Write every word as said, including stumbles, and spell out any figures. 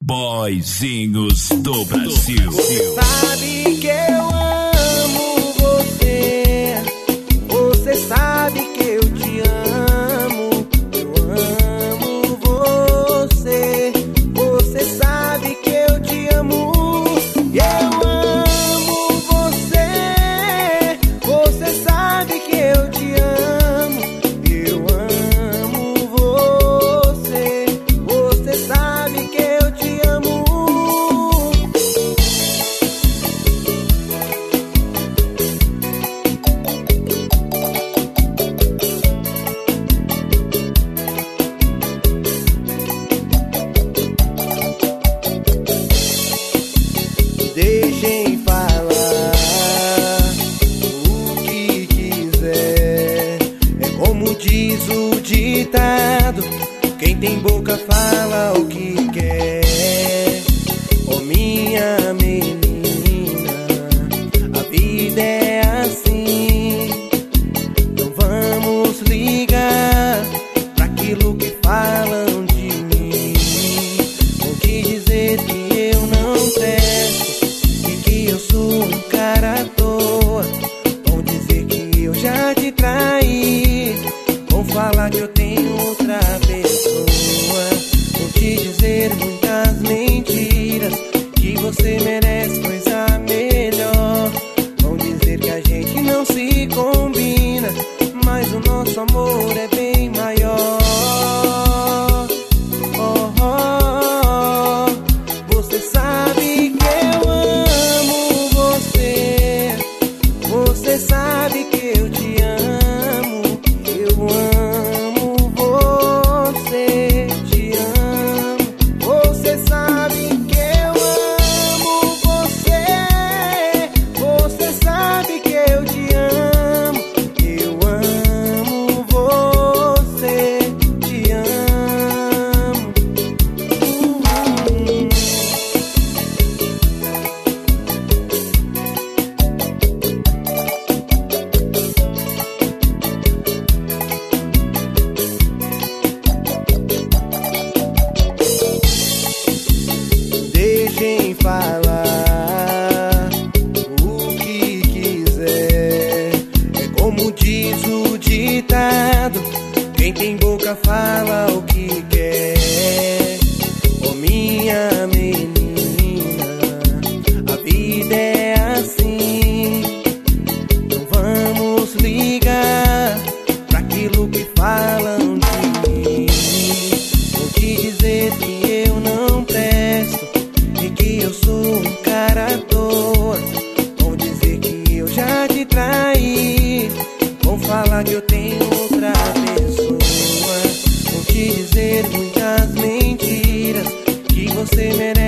Boyzinhos do Brasil. Você sabe que eu amo você. Você sabe que eu te amo. Eu amo você. Você sabe que eu te amo. Eu amo você. Você sabe que eu te amo. Eu amo você. Você sabe que eu te amo. Deixem falar o que quiser. É como diz o ditado: quem tem boca fala o que quer. Oh, minha menina, a vida é assim. Não vamos ligar pra aquilo que falam de mim. Vão te dizer que eu não presto e que eu sou um cara à toa. Vão dizer que eu já te traí. Vão falar que eu tenho outra pessoa. Vão te dizer muitas mentiras, que você merece coisa melhor. Vão dizer que a gente não se combina, mas o nosso amor é bem maior. Oh, oh, oh. Você sabe que eu amo você. Você sabe que eu te amo. Eu amo você, te amo. Você sabe que eu amo você. Você sabe que eu te amo. Eu amo você, te amo. Hum. Deixem falar o que quiser. É como diz o ditado: quem tem boca fala o que quer. Oh, minha menina, a vida é assim. Não vamos ligar pra aquilo que falam de mim. Vou te dizer que eu não presto e que eu sou um cara à toa. Vão dizer que eu já te traí. Vão falar que eu tenho outra pessoa. Vão te dizer muitas mentiras, que você merece